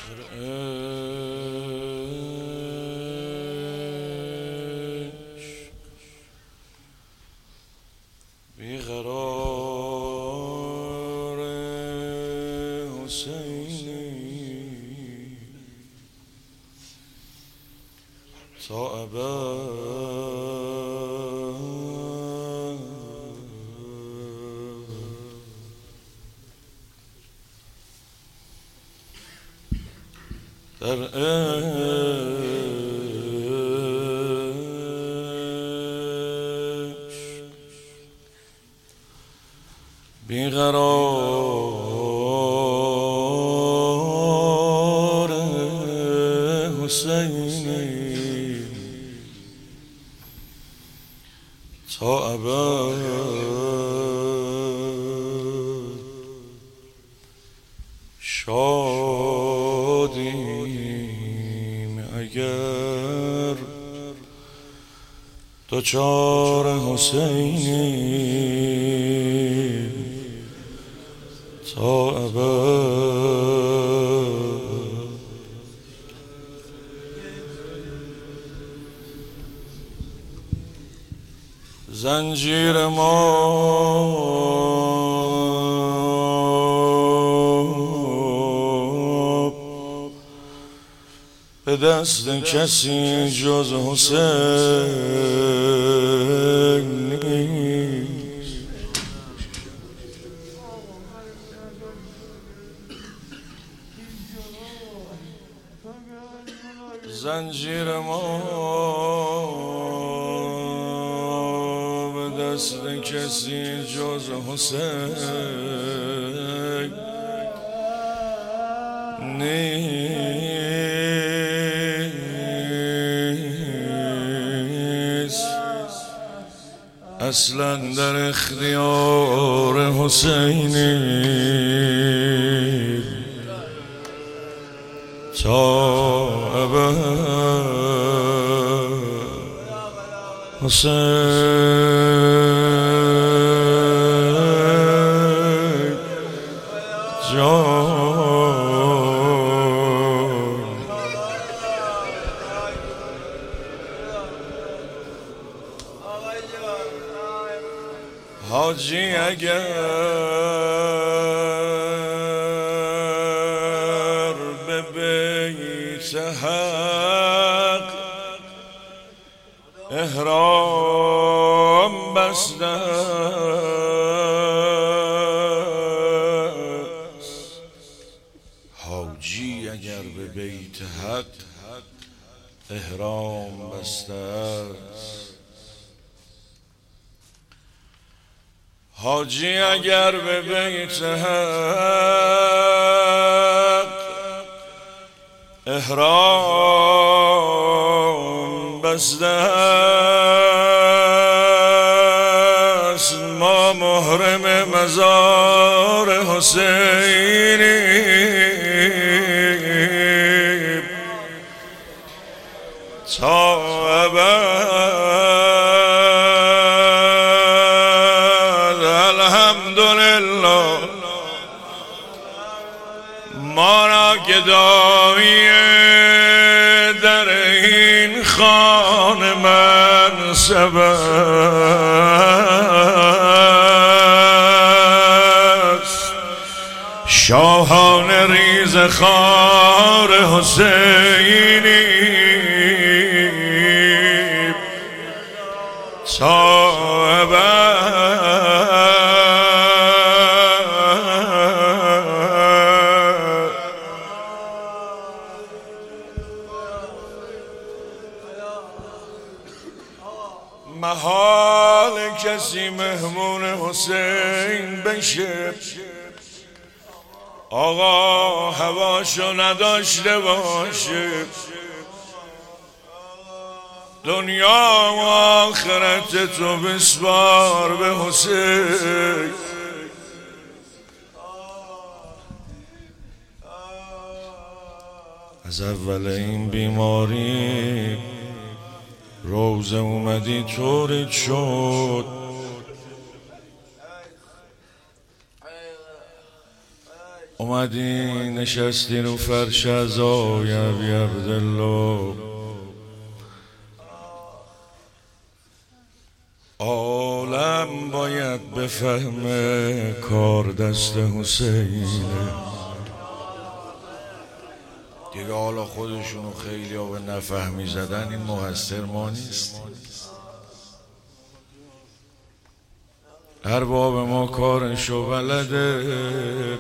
بیقرار حسینی تا ابد در بیقرار حسینی تا ابد شادیم اگر دوچار حسینی تا ابد زنجیر ما به دست کسی جز حسین نیست. زنجیر ما به دست کسی جز حسین نیست. اصلا در اختیار حسینی تا ابد حسین جان. حاجی اگر به بیت حق احرام بسته است، حاجی اگر به بیت حق احرام بسته است، حاجی اگر به بیت حق احرام بسته است، ما محرم مزار حسینیم تا ابد. الحمدلله ما را گدایی در این خانه منصب است، شاهان ریز خار حسینی تا ابد. محال کسی مهمون حسین بشه آقا هواشو نداشته باشه. دنیا و آخرت تو بسپار به حسین. از اول این بیماری روزه اومدی طوریت شد، اومدی نشستی رو فرش عزای ابی عبدالله، عالم باید بفهمه کار دست حسینه. دیگه حالا خودشونو خیلی ها به نفهمی زدن، این مقصر ما نیست. ارباب ما کارشو بلده،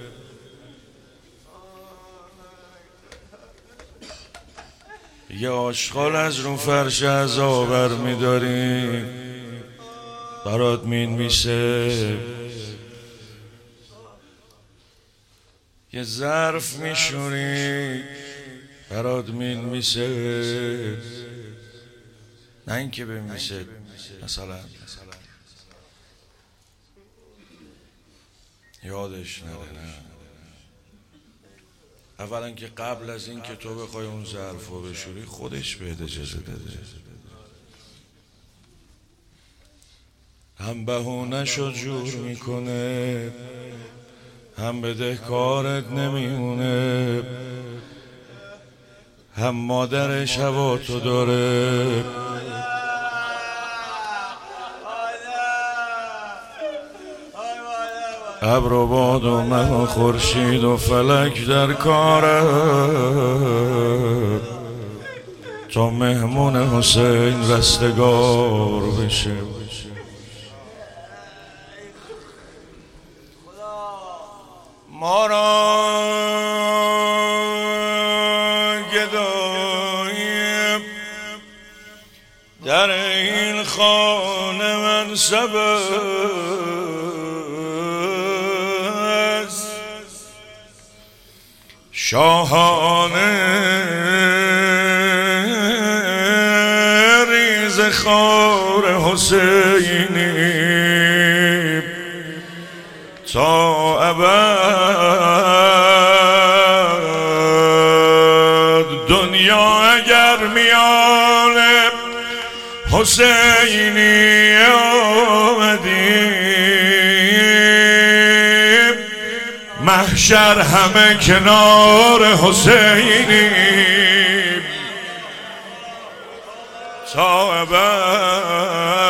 یه آشغال از رو فرش عزا برمی‌داری برات میشه، یه ظرف میشوری برات میشه، نه اینکه بمیشه. مثلا یادش نره، نه اولا که قبل از این که تو بخوای اون ظرف رو بشوری خودش بهت اجازه داده. هم بهونه‌شو جور میکنه، هم بدهکارت نمیمونه، هم مادرش هوا تو داره. ابر و باد و مه و خورشید و فلک در کاره، تا مهمون حسین رستگار بشه. ما را گدایی در این خانه منصب است، شاهانه ریز خار حسینی تا ابد. دنیا اگر میان حسینی آمدی، محشر همه کنار حسینی تا ابد.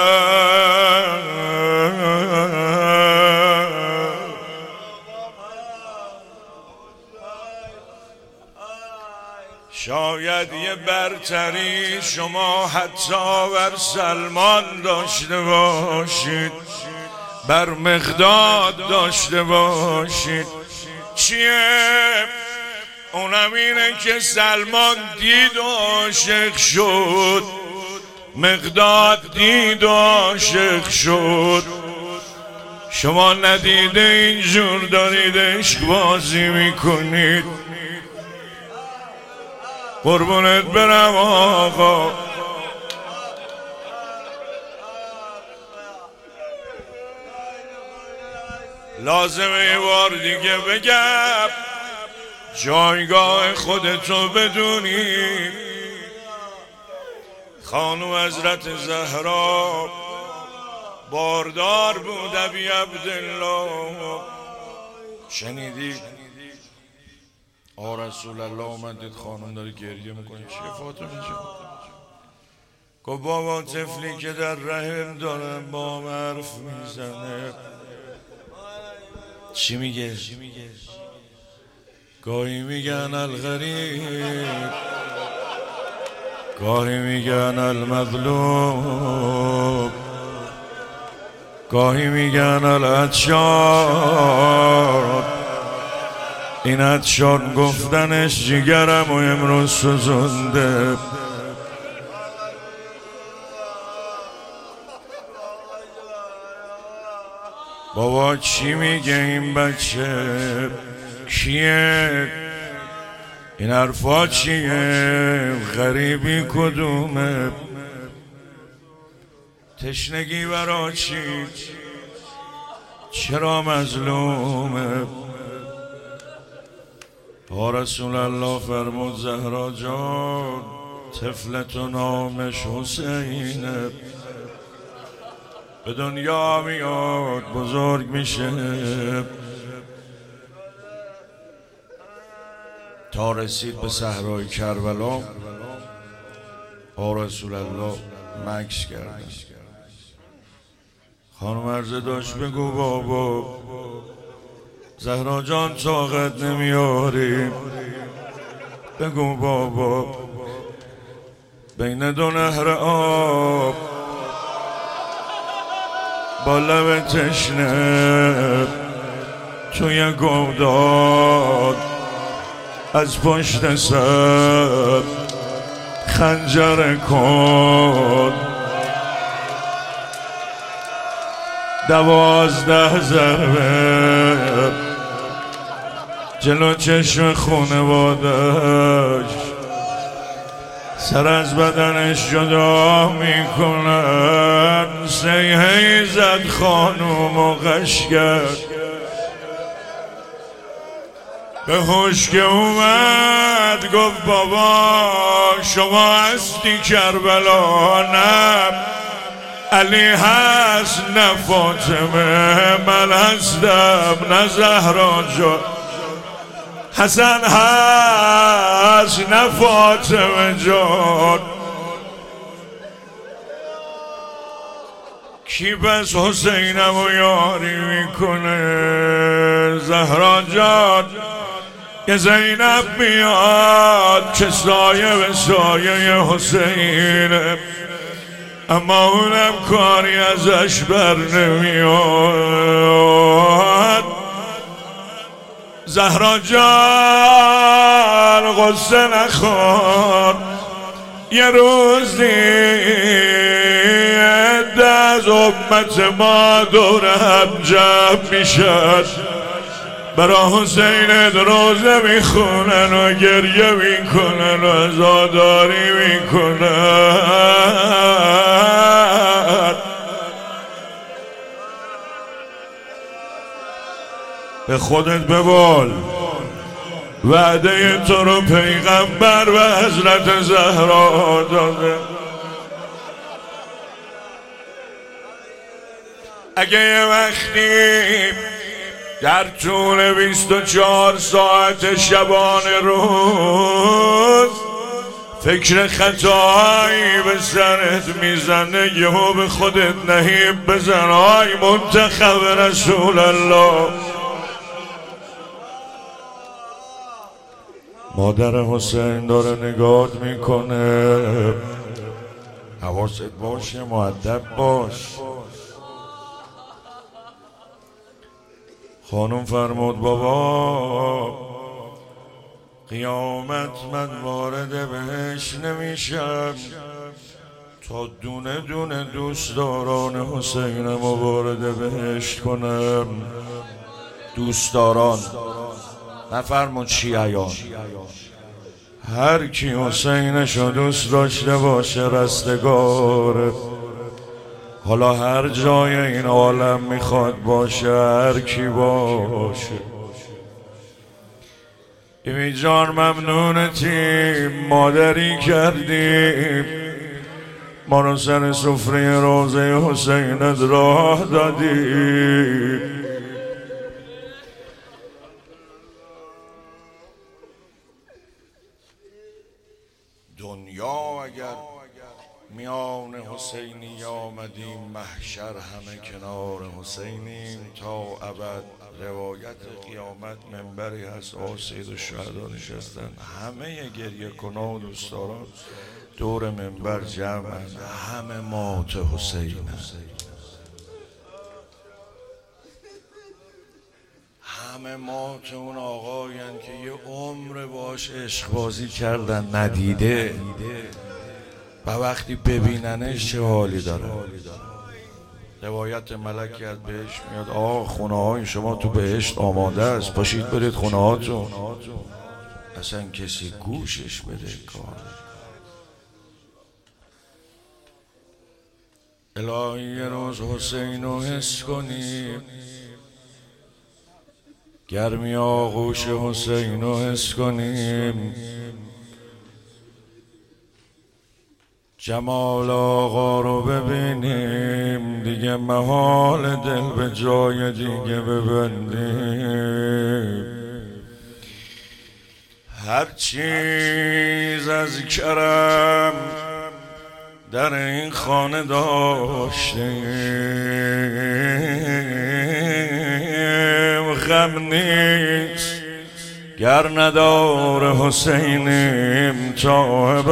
شاید یه برتری شما حتی بر سلمان داشته باشید، بر مقداد داشته باشید. چیه؟ اونم اینه که سلمان دید و عاشق شد، مقداد دید و عاشق شد. شما ندیده اینجور دارید عشق بازی میکنید. قربونت برم آقا، لازمه یه بار دیگه بگم جایگاه خودتو بدونی. خانم حضرت زهرا باردار بود ابی عبدالله. شنیدی؟ رسول الله اومدید خانم داره گریه میکنه. چیه فاطمه جان؟ گفت بابا طفلی که در رحم داره با حرف میزنه. چی میگه؟ گاهی میگن الغریب، گاهی میگن المظلوم، گاهی میگن العطشان. این عطشان گفتنش جگرم و امروز سوزنده. بابا چی میگه این بچه؟ کیه؟ این حرفا چیه؟ غریبی کدومه؟ تشنگی برا چی؟ چرا مظلومه؟ رسول الله فرمود زهرا جان طفلتو نامش حسینه، به دنیا میاد بزرگ میشه. تا رسید به صحرای کربلا. آقا رسول الله مکث کردن. خانم عرضه داشت بگو بابا زهرا جان طاقت نمیاریم، بگو بابا بین دو نهر آب با لب تشنه توی گوداد از پشت سر خنجر کن 12 ضربه جلو چشم خونوادش سر از بدنش جدا میکنن. سیحی زد خانوم و غش کرد به هوش که اومد گفت بابا شما هستی کربلا؟ نه علی هست نه فاطمه، من هستم نه زهرا جان. حسن هست نه فاطمه جان. کی پس حسینم و یاری میکنه؟ زهرا جان که زینب میاد که سایه به سایه حسینه، اما اونم کاری ازش بر نمیاد. زهرا جان غصه نخور، یه روزی عده از امت ما دور هم جمع میشن، برا حسین روزه میخونن و گریه میکنن و عزاداری میکنن. به خودت ببال وعده تو رو پیغمبر و حضرت زهرا داده. اگه یه وقتی در طول 24 ساعت شبانه روز فکر خطایی به سرت میزنه، یهو به خودت نهیب بزن آی منتخب رسول الله. مادر حسین داره نگات میکنه، حواست باشه، مؤدب باش. خانم فرمود بابا قیامت من وارد بهش نمیشم تا دونه دونه دوستداران حسینم رو وارد بهشت کنم. دوستداران نفرمود شیعیان، هر کی حسینشو دوست داشته باشه رستگاره. حالا هر جای این عالم میخواد باشه، هر کی باشه. بیبی جان ممنونتیم، مادری کردیم، ما رو سر سفره روزه حسینت راه دادیم. دنیا اگر میان حسینی آمدیم، محشر همه کنار حسینیم تا ابد. روایت قیامت منبری هست آقا سید الشهدا نشستن، همه گریه کنان و دوستداران دور منبر جمعن، همه مات حسین، همه مات اون آقاین که یه عمر باش عشق بازی کردن ندیده و وقتی ببیننش چه حالی داره. روایت ملکی از بهشت میاد آقا خونه های شما تو بهشت آماده است، پاشید برید خونه هاتون. اصلا کسی گوشش بده کار. الهی یه روز حسین رو حس کنیم، گرمی آغوش حسین رو حس کنیم، جمال آقا رو ببینیم، دیگه محال دل به جای دیگه ببندیم. هر چیز از کرم در این خانه داشتیم، غم نیست گر ندار حسینیم تا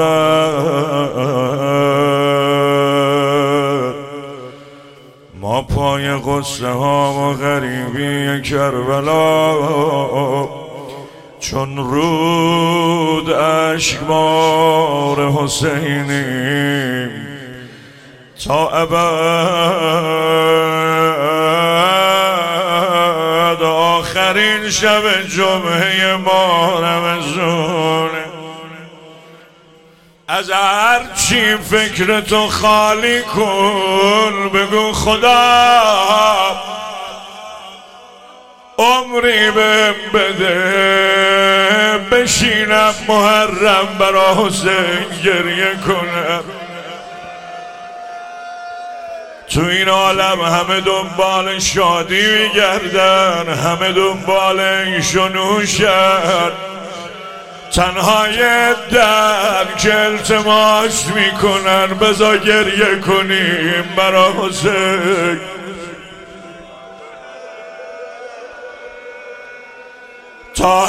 ابد. ما پای غصه ها و غریبی کربلا چون رود اشکبار حسینیم تا ابد. آخرین شب جمعه ما رمضونه، از هر چی فکر تو خالی کن، بگو خدا عمری بهم بده بشینم محرم برا حسین گریه کنم. تو این عالم همه دنبال شادی میگردن، همه دنبال ایش و نوشن، تنها یه در که التماس میکنن بذار گریه کنیم برا حسین. تا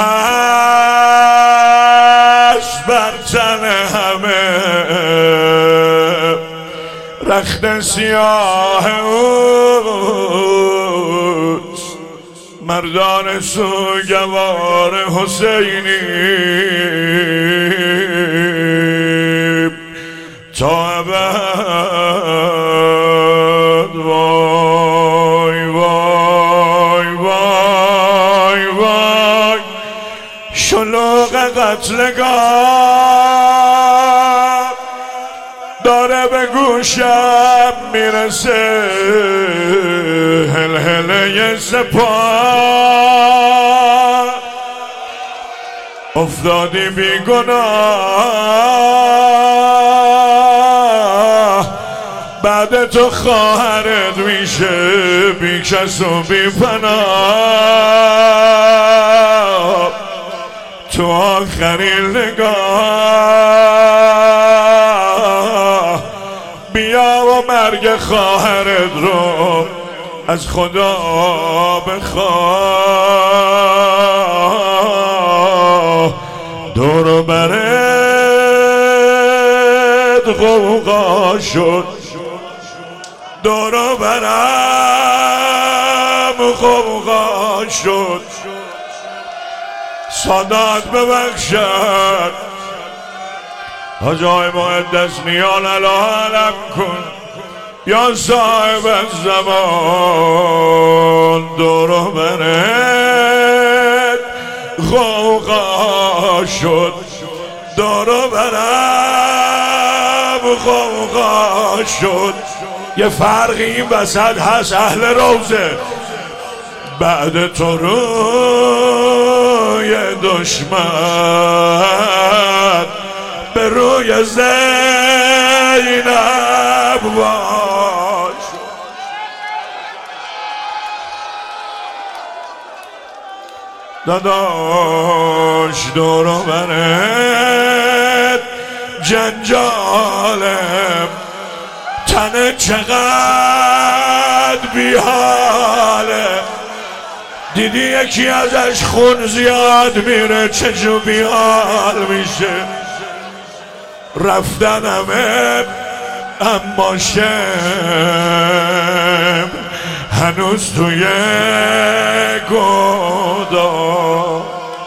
هست بر تن همه رخت سیاه اوست، مردان سوگوار حسینی تا ابد. وای وای وای وای شلوغ قتلگاه داره به گوشم میرسه، هلهله سپاه افتادی بی گناه، بعد تو خواهرت میشه بی کس و بی پناه. تو آخرین نگاه بیا و مرگ خواهرت رو از خدا بخواه. دور و برت غوغا شد، دور و برم غوغا شد، سادات ببخشد حاج آقای مقدس میان علم کن یا صاحب الزمان. دور و برت غوغا شد، دور و برم غوغا شد. یه فرقی این وسط هست اهل روزه، بعد تو روی دشمن به روی زینب باش. داداش دور و برت جنجالم، تن چقدر بیحاله، دیدی یکی ازش خون زیاد میره چجور بیحال میشه. رفتن همه اما شم هنوز توی گودا.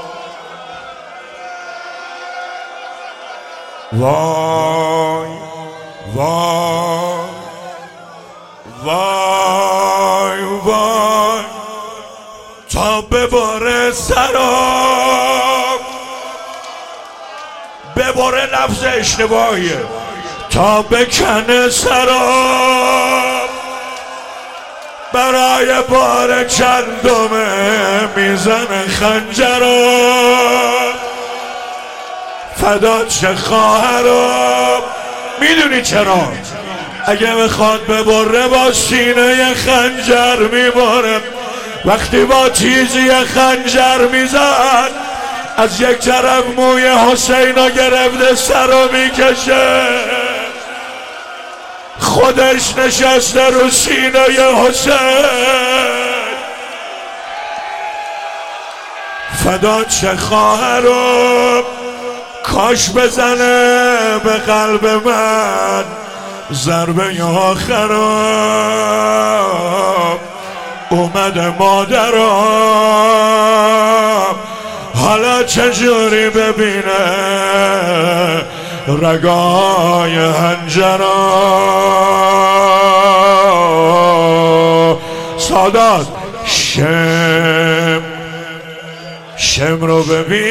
وای وای وای وای تا بباره سرام، بباره لفظ اشتباهیه، تا بکنه سرام، برای بار چندمه میزنه خنجرام. فدات شه خواهرام. میدونی چرا؟ اگه میخواد ببره با سینه خنجر میبره، وقتی با تیزی خنجر میزد از یک طرف موی حسینو گرفته سرو میکشه، خودش نشسته رو سینه حسین. فدا چه خواهرم کاش بزنه به قلب من ضربه آخرم. اومده مادرم حالا چجوری ببینه رگای هنجرم. سادات شم رو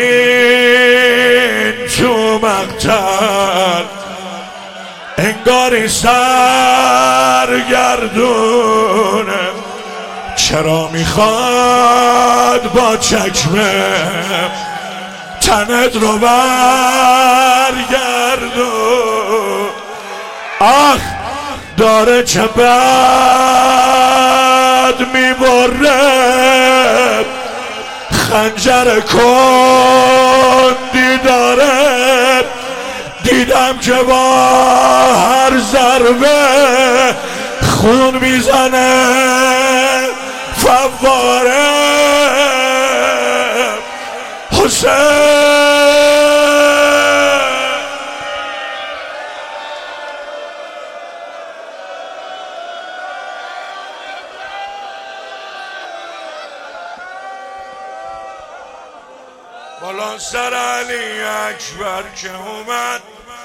ببین تو مقتل، انگاری سرگردونه. چرا میخواد با چکمه تنت رو برگردون؟ آخ داره چه بد میبره، خنجر کندی داره. دیدم که با هر ضربه خون میزنه فواره. حسین بالا سر علی اکبر که اومد،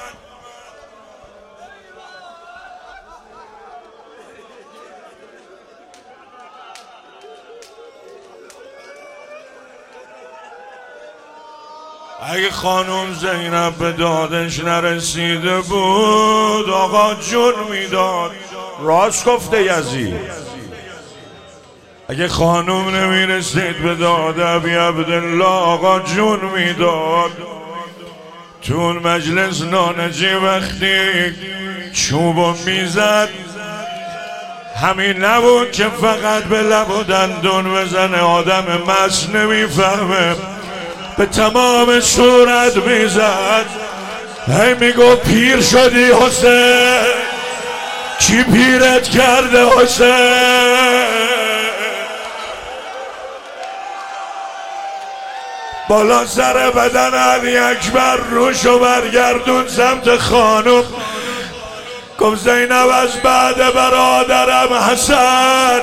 اگه خانم زینب به دادش نرسیده بود آقا جون میداد. راست گفته یزید. اگه خانم نمیرسید به داد ابی عبدالله آقا جون میداد. تو اون مجلس نانجی وقتی چوبو میزد همین نبود که فقط به لب و دندون بزنه، آدم مست نمیفهمه، به تمام صورت میزد. هی میگو پیر شدی حسین، کی پیرت کرده حسین؟ بالا سر بدن علی اکبر روشو برگردون سمت خانم، گفت زینب از بعد برادرم حسن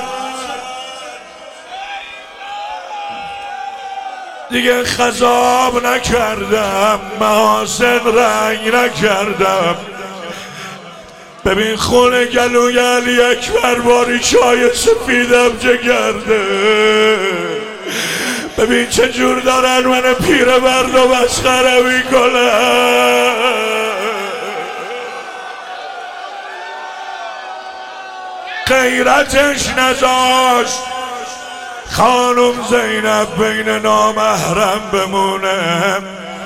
دیگه خضاب نکردم، محاسن رنگ نکردم. ببین خون گلوی علی اکبر باری چای سفیدم چه کرده، ببین چه جور دارن من پیر مرد و مسخره میکنن. غیرتش نذاشت خانم زینب بین نامحرم بمونه.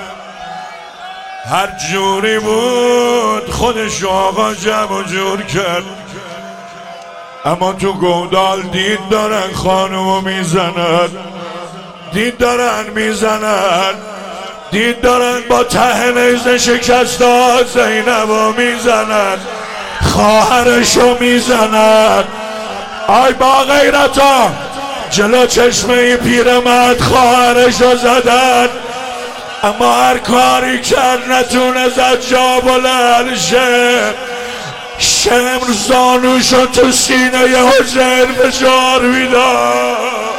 هر جوری بود خودش آقا جمع جور کرد، اما تو گودال دید دارن خانمو میزنن، دید دارن میزنن، دید دارن با ته نیزه شکسته زینبو میزنن، خواهرشو میزنن. آی با غیرتا جلو چشمه پیرمرد خواهرشو زدن، اما هر کاری کرد نتونه زد جا بلند شه. شمر زانوشو تو سینه حسین فشار میداد.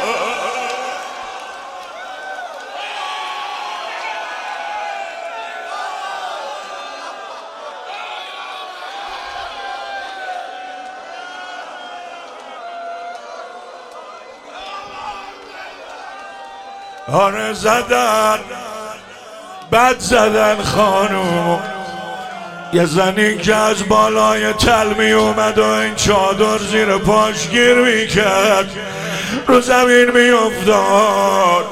آره زدن، بد زدن خانوم. یه زنی که از بالای تل می اومد و این چادر زیر پاش گیر می کرد رو زمین می افتاد،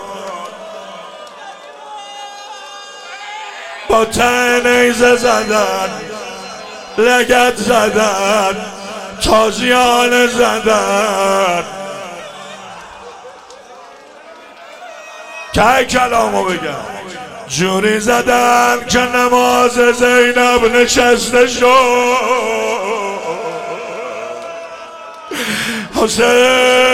با ته نیزه زدن، لگد زدن، تازیانه زدن. که کلامو بگم جوری زدن که نماز زینب نشسته شد. حسین